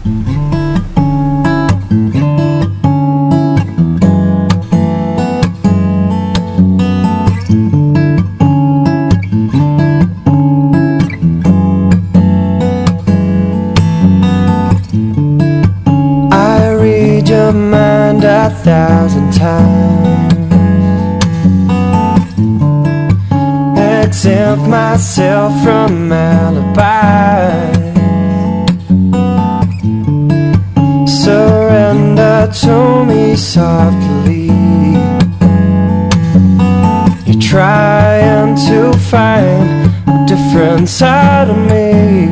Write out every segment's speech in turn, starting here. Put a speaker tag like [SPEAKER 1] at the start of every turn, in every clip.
[SPEAKER 1] Your mind 1,000 times, exempt myself from alibis, surrender to me softly. You're trying to find a different side of me.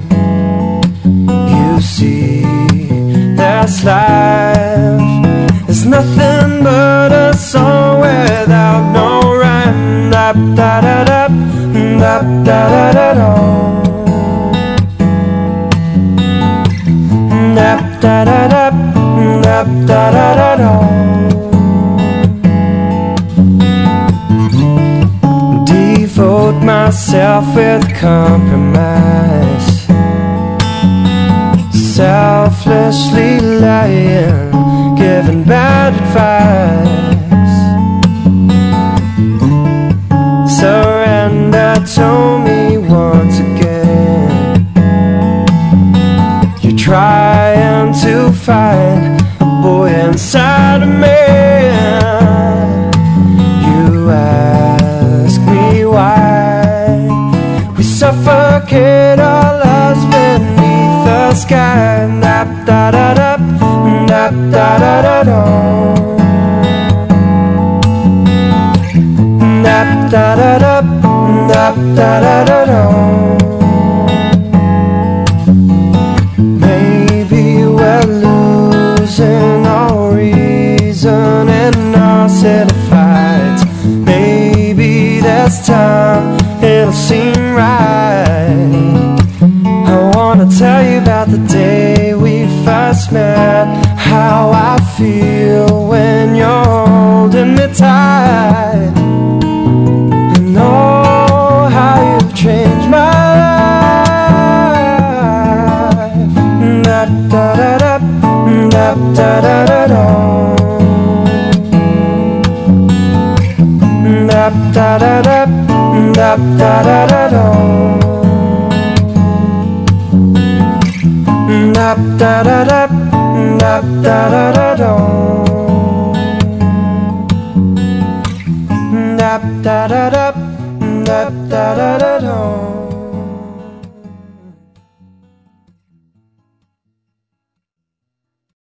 [SPEAKER 1] You see, this life is nothing but a song without no rhyme. Dap da da dap, dap da da da da. Dap da da dap, dap da da da da. Devote myself with compromise, selflessly lying, giving bad advice. Surrender to me once again. You're trying to find a boy inside of me. You ask me why we suffocate our lives beneath the sky. Nap da da da, nap da da da da. Nap da da da, nap da da da da. Maybe we're losing all reason in our city fights. Maybe this time it'll seem right. I wanna tell you about the day we first met, how I feel when you're holding me tight, and oh, how you've changed my life. Dap da da da, dap da da da da. Dap da da da, dap da da da da. Dap da da da, dap da da da da. Dap da da da, dap da da da da.